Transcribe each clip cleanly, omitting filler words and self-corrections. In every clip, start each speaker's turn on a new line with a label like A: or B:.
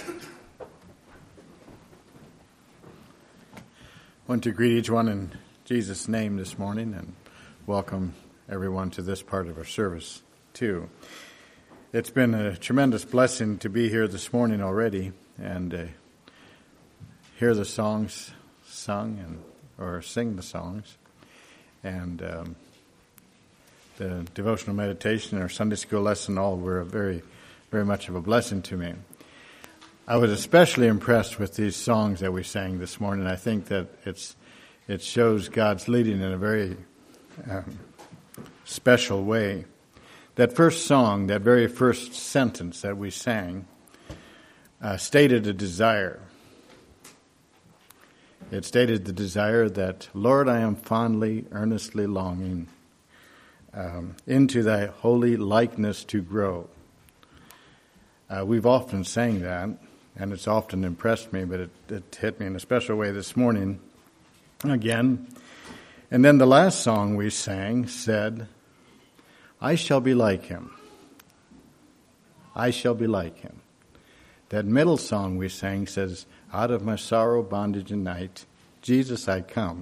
A: I want to greet each one in Jesus' name this morning and welcome everyone to this part of our service, too. It's been a tremendous blessing to be here this morning already and hear the songs sung or sing the songs. And the devotional meditation or Sunday school lesson all were very, very much of a blessing to me. I was especially impressed with these songs that we sang this morning. I think that it shows God's leading in a very special way. That first song, that very first sentence that we sang, stated a desire. It stated the desire that, Lord, I am fondly, earnestly longing into thy holy likeness to grow. We've often sang that. And it's often impressed me, but it hit me in a special way this morning again. And then the last song we sang said, I shall be like him. I shall be like him. That middle song we sang says, out of my sorrow, bondage, and night, Jesus, I come.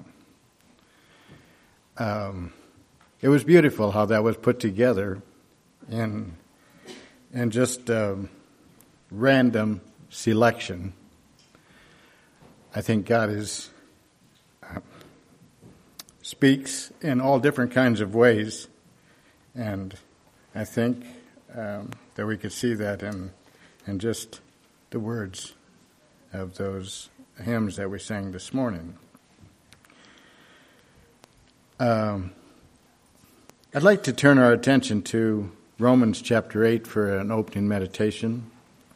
A: It was beautiful how that was put together in just random selection. I think God speaks in all different kinds of ways, and I think that we could see that in just the words of those hymns that we sang this morning. I'd like to turn our attention to Romans chapter 8 for an opening meditation.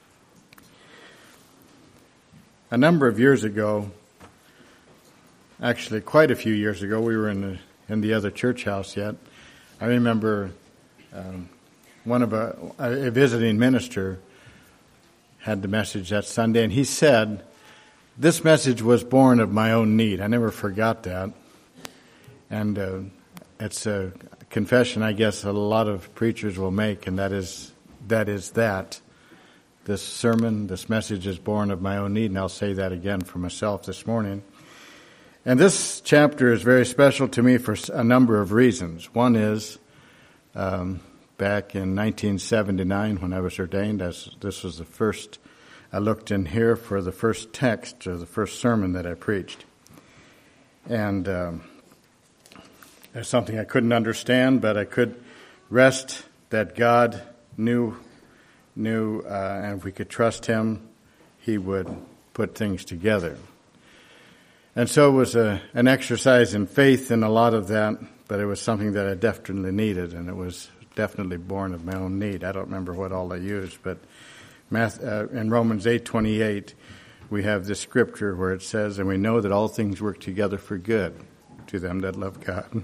A: A number of years ago, actually quite a few years ago, we were in the other church house yet. I remember one of a visiting minister had the message that Sunday, and he said, this message was born of my own need. I never forgot that. And it's a confession, I guess, a lot of preachers will make, and that is that. This sermon, this message is born of my own need, and I'll say that again for myself this morning. And this chapter is very special to me for a number of reasons. One is, back in 1979 when I was ordained, this was the first, I looked in here for the first text or the first sermon that I preached. And there's something I couldn't understand, but I could rest that God knew, and if we could trust him, he would put things together. And so it was an exercise in faith in a lot of that, but it was something that I definitely needed, and it was definitely born of my own need. I don't remember what all I used, but in Romans 8:28, we have this scripture where it says, and we know that all things work together for good to them that love God.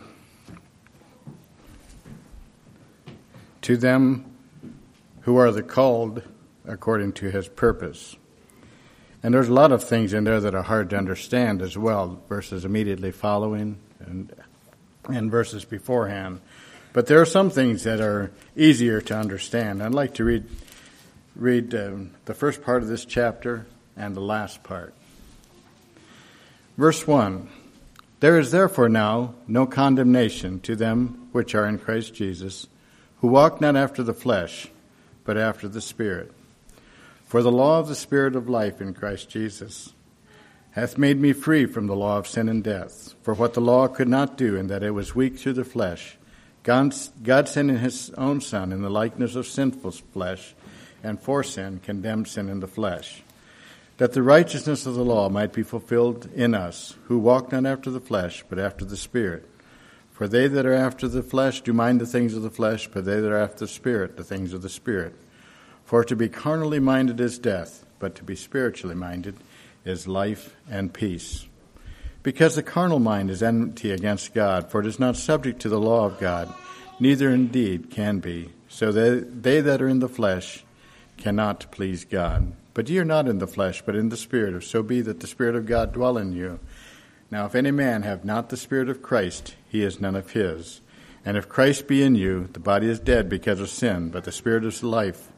A: To them who are the called according to his purpose. And there's a lot of things in there that are hard to understand as well, verses immediately following and verses beforehand. But there are some things that are easier to understand. I'd like to read the first part of this chapter and the last part. Verse 1, there is therefore now no condemnation to them which are in Christ Jesus, who walk not after the flesh, but after the Spirit. For the law of the Spirit of life in Christ Jesus hath made me free from the law of sin and death. For what the law could not do, in that it was weak through the flesh, God sending his own Son in the likeness of sinful flesh, and for sin condemned sin in the flesh, that the righteousness of the law might be fulfilled in us, who walk not after the flesh, but after the Spirit. For they that are after the flesh do mind the things of the flesh, but they that are after the Spirit, the things of the Spirit. For to be carnally minded is death, but to be spiritually minded is life and peace. Because the carnal mind is enmity against God, for it is not subject to the law of God, neither indeed can be. So they that are in the flesh cannot please God. But ye are not in the flesh, but in the Spirit, if so be that the Spirit of God dwell in you. Now if any man have not the Spirit of Christ, he is none of his. And if Christ be in you, the body is dead because of sin, but the Spirit is life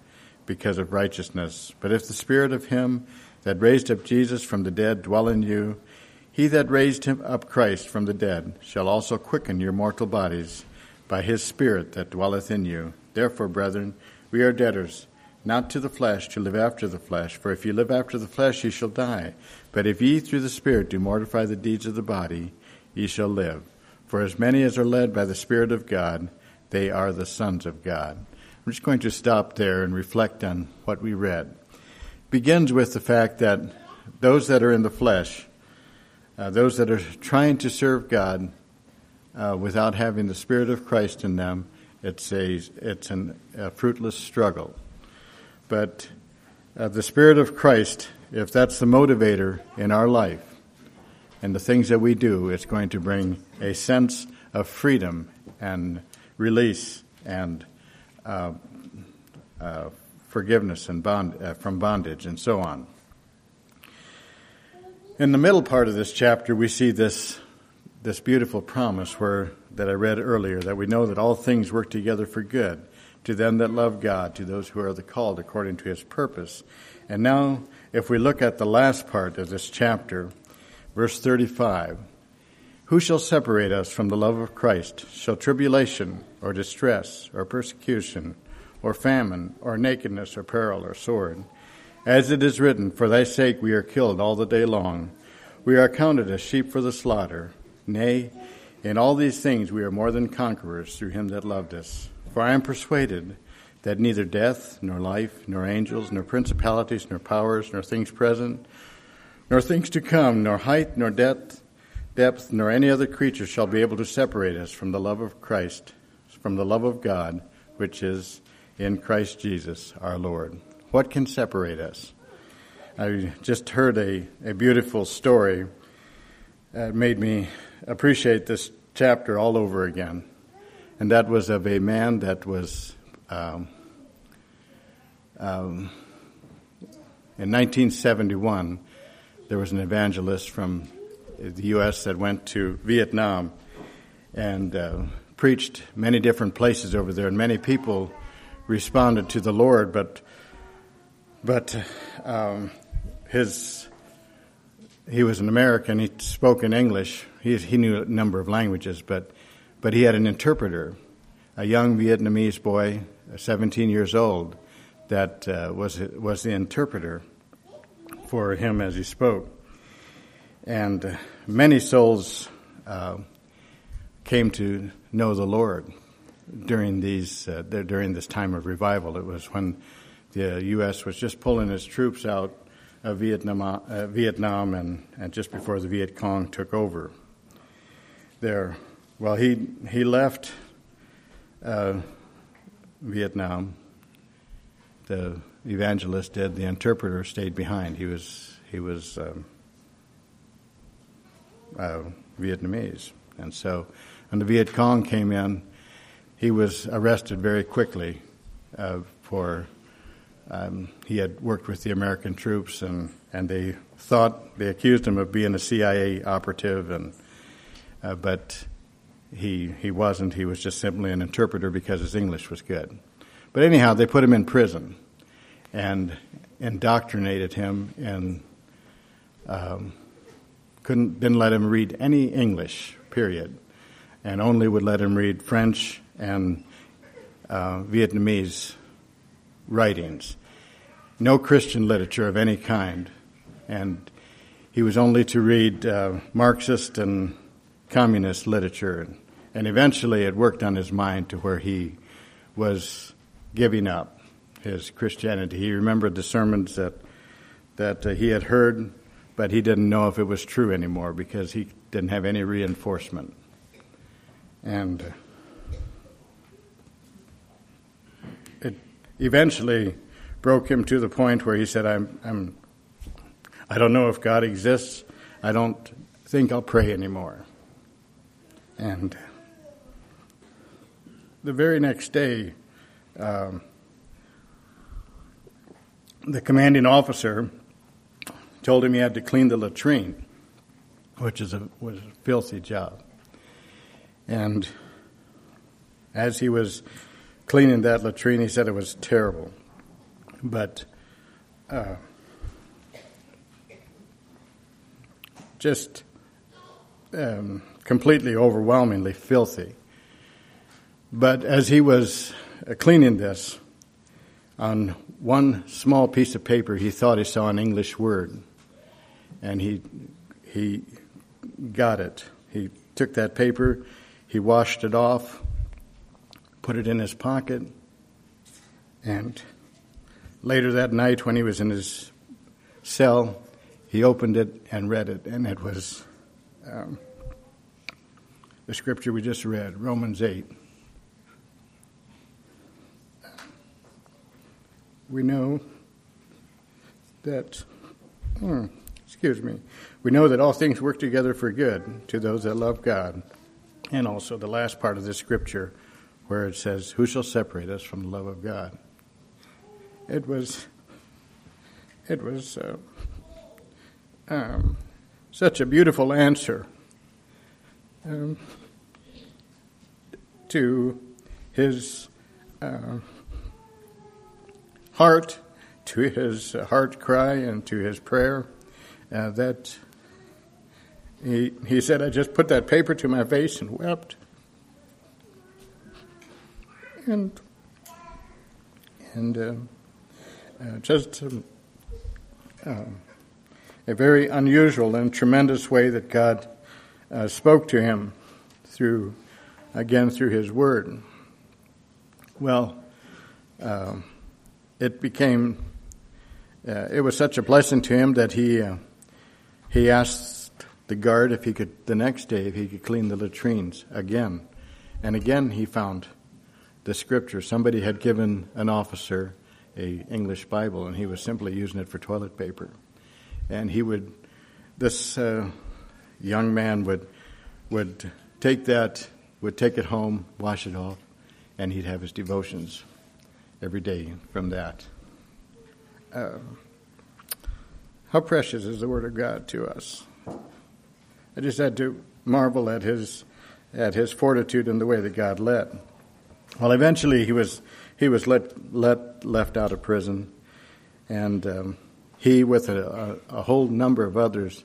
A: because of righteousness. But if the Spirit of him that raised up Jesus from the dead dwell in you, he that raised him up Christ from the dead shall also quicken your mortal bodies by his Spirit that dwelleth in you. Therefore, brethren, we are debtors, not to the flesh, to live after the flesh. For if you live after the flesh, ye shall die. But if ye through the Spirit do mortify the deeds of the body, ye shall live. For as many as are led by the Spirit of God, they are the sons of God. I'm just going to stop there and reflect on what we read. It begins with the fact that those that are in the flesh, those that are trying to serve God without having the Spirit of Christ in them, it's a fruitless struggle. But the Spirit of Christ, if that's the motivator in our life and the things that we do, it's going to bring a sense of freedom and release and forgiveness and from bondage and so on. In the middle part of this chapter, we see this beautiful promise that I read earlier, that we know that all things work together for good to them that love God, to those who are the called according to his purpose. And now, if we look at the last part of this chapter, verse 35, who shall separate us from the love of Christ? Shall tribulation, or distress, or persecution, or famine, or nakedness, or peril, or sword? As it is written, for thy sake we are killed all the day long. We are counted as sheep for the slaughter. Nay, in all these things we are more than conquerors through him that loved us. For I am persuaded that neither death, nor life, nor angels, nor principalities, nor powers, nor things present, nor things to come, nor height, nor depth, nor any other creature shall be able to separate us from the love of Christ, from the love of God, which is in Christ Jesus our Lord. What can separate us? I just heard a beautiful story that made me appreciate this chapter all over again. And that was of a man that was, in 1971, there was an evangelist from the U.S. that went to Vietnam and preached many different places over there, and many people responded to the Lord, but he was an American. He spoke in English. He knew a number of languages, but he had an interpreter, a young Vietnamese boy, 17 years old, that was the interpreter for him as he spoke. And many souls came to know the Lord during this time of revival. It was when the U.S. was just pulling its troops out of Vietnam and just before the Viet Cong took over there. Well, he left Vietnam. The evangelist did. The interpreter stayed behind. He was Vietnamese, and so when the Viet Cong came in, he was arrested very quickly for. He had worked with the American troops, and they accused him of being a CIA operative, but he wasn't. He was just simply an interpreter because his English was good. But anyhow, they put him in prison and indoctrinated him, and didn't let him read any English, period, and only would let him read French and Vietnamese writings. No Christian literature of any kind. And he was only to read Marxist and communist literature. And eventually it worked on his mind to where he was giving up his Christianity. He remembered the sermons that he had heard, but he didn't know if it was true anymore because he didn't have any reinforcement. And it eventually broke him to the point where he said, I don't know if God exists. I don't think I'll pray anymore. And the very next day, the commanding officer told him he had to clean the latrine, which was a filthy job. And as he was cleaning that latrine, he said it was terrible. but just completely overwhelmingly filthy. But as he was cleaning this, on one small piece of paper he thought he saw an English word, and he got it. He took that paper, he washed it off, put it in his pocket, and later that night when he was in his cell, he opened it and read it, and it was the scripture we just read, Romans 8. We know that, we know that all things work together for good to those that love God. And also the last part of the scripture where it says, who shall separate us from the love of God? It was such a beautiful answer to his heart, to his heart cry, and to his prayer, that he said, I just put that paper to my face and wept. And just a very unusual and tremendous way that God spoke to him through his word. Well, it was such a blessing to him that he asked the guard if he could, the next day, if he could clean the latrines again. And again he found the scripture. Somebody had given an officer a English Bible, and he was simply using it for toilet paper. And this young man would take it home, wash it off, and he'd have his devotions every day from that. How precious is the Word of God to us. I just had to marvel at his fortitude and the way that God led. Well, eventually he was left out of prison, and he, with a whole number of others,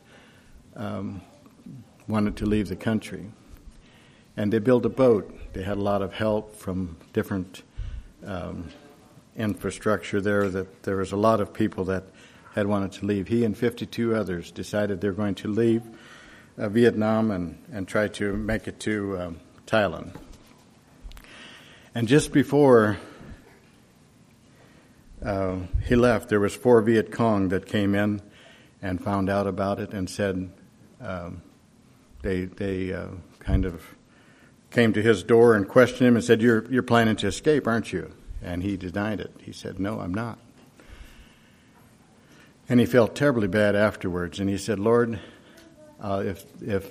A: wanted to leave the country. And they built a boat. They had a lot of help from different infrastructure there. That there was a lot of people that had wanted to leave. He and 52 others decided they're going to leave Vietnam and try to make it to Thailand. And just before he left, there was 4 Viet Cong that came in and found out about it and said they kind of came to his door and questioned him and said, "You're planning to escape, aren't you?" And he denied it. He said, "No, I'm not." And he felt terribly bad afterwards. And he said, "Lord, if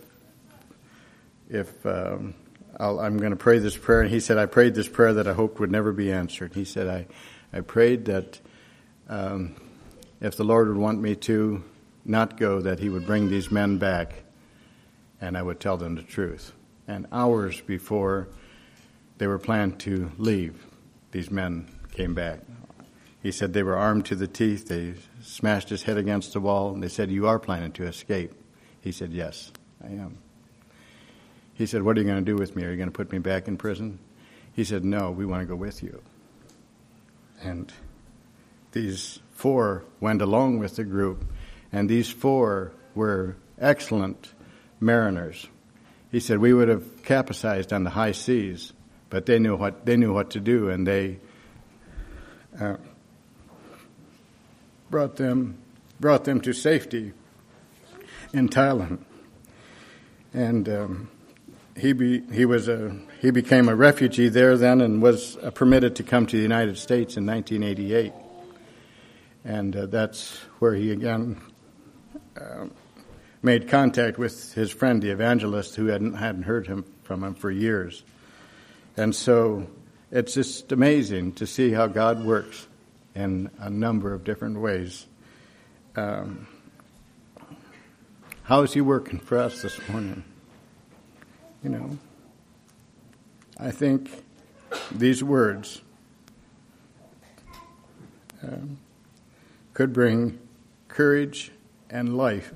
A: I'm going to pray this prayer." And he said, "I prayed this prayer that I hoped would never be answered." He said, I prayed that if the Lord would want me to not go, that he would bring these men back and I would tell them the truth. And hours before they were planned to leave, these men came back. He said they were armed to the teeth. They smashed his head against the wall, and they said, "You are planning to escape?" He said, "Yes, I am." He said, "What are you going to do with me? Are you going to put me back in prison?" He said, "No, we want to go with you." And these 4 went along with the group, and these 4 were excellent mariners. He said, "We would have capsized on the high seas, but they knew what to do, and they brought them to safety in Thailand." And he became a refugee there then, and was permitted to come to the United States in 1988. And that's where he again made contact with his friend, the evangelist, who hadn't heard from him for years. And so it's just amazing to see how God works in a number of different ways. How is he working for us this morning? You know, I think these words could bring courage and life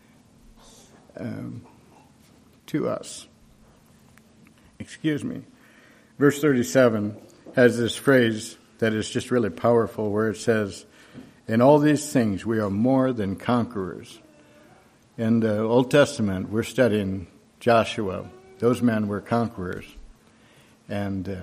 A: to us. Excuse me. Verse 37 has this phrase that is just really powerful where it says, in all these things we are more than conquerors. In the Old Testament, we're studying Joshua. Those men were conquerors. And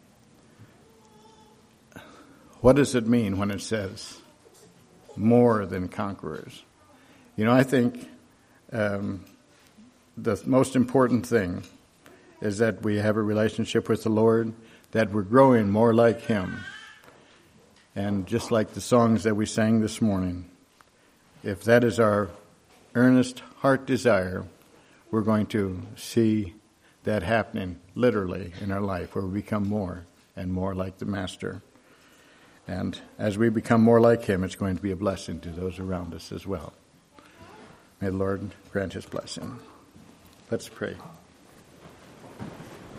A: what does it mean when it says more than conquerors? You know, I think the most important thing is that we have a relationship with the Lord, that we're growing more like Him. And just like the songs that we sang this morning, if that is our earnest heart desire, we're going to see that happening literally in our life, where we become more and more like the Master. And as we become more like Him, it's going to be a blessing to those around us as well. May the Lord grant His blessing. Let's pray.